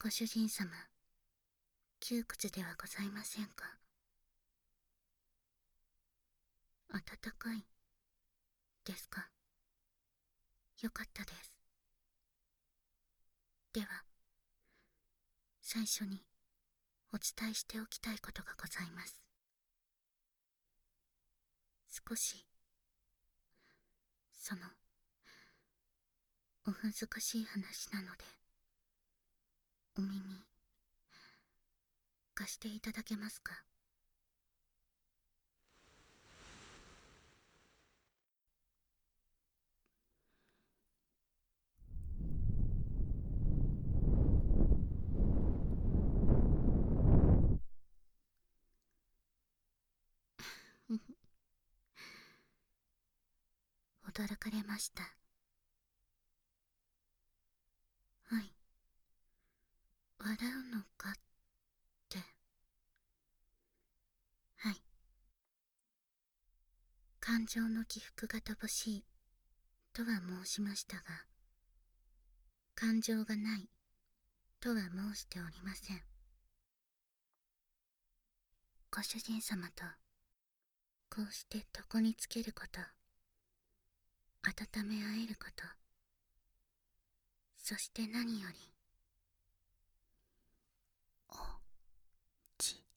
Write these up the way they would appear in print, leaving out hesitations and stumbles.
ご主人様、窮屈ではございませんか。暖かいですか。よかったです。では、最初にお伝えしておきたいことがございます。少し、お難しい話なので、お耳、貸していただけますか。驚かれました。はい。笑うのかって。はい。感情の起伏が乏しいとは申しましたが、感情がないとは申しておりません。ご主人様とこうして床につけること、温め合えること、そして何より、おちん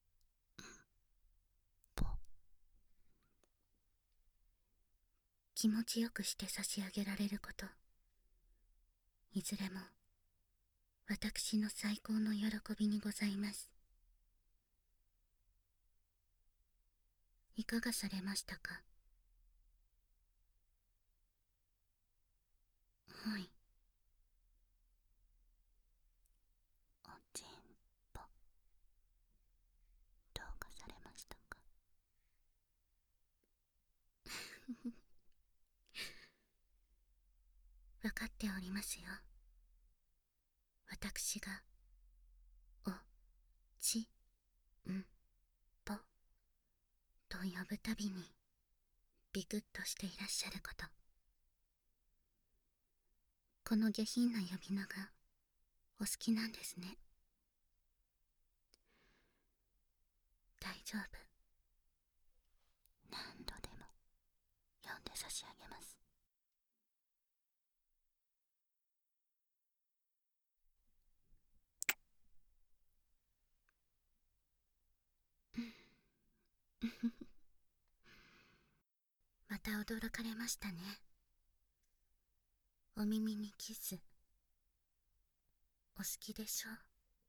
ぽ、気持ちよくして差し上げられること、いずれも私の最高の喜びにございます。いかがされましたか。はい。おちんぽ、どうかされましたか。わかっておりますよ。私がおちんぽと呼ぶたびにビクッとしていらっしゃること、この下品な呼び名がお好きなんですね。大丈夫、何度でも呼んで差し上げます。また驚かれましたね。お耳にキス、お好きでしょう。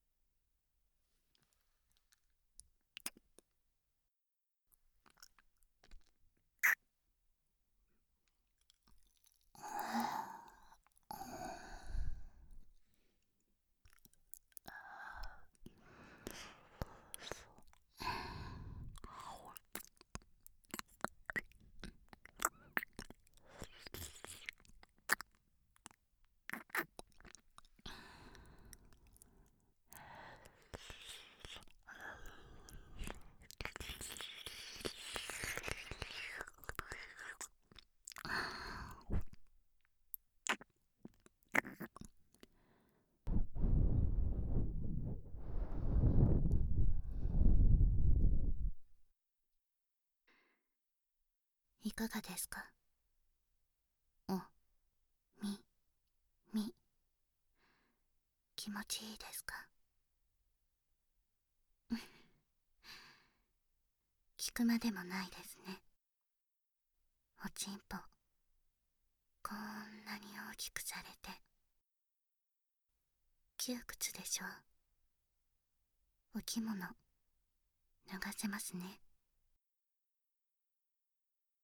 いかがですか。おみみ、気持ちいいですか。聞くまでもないですね。おちんぽ、こんなに大きくされて窮屈でしょう。お着物脱がせますね。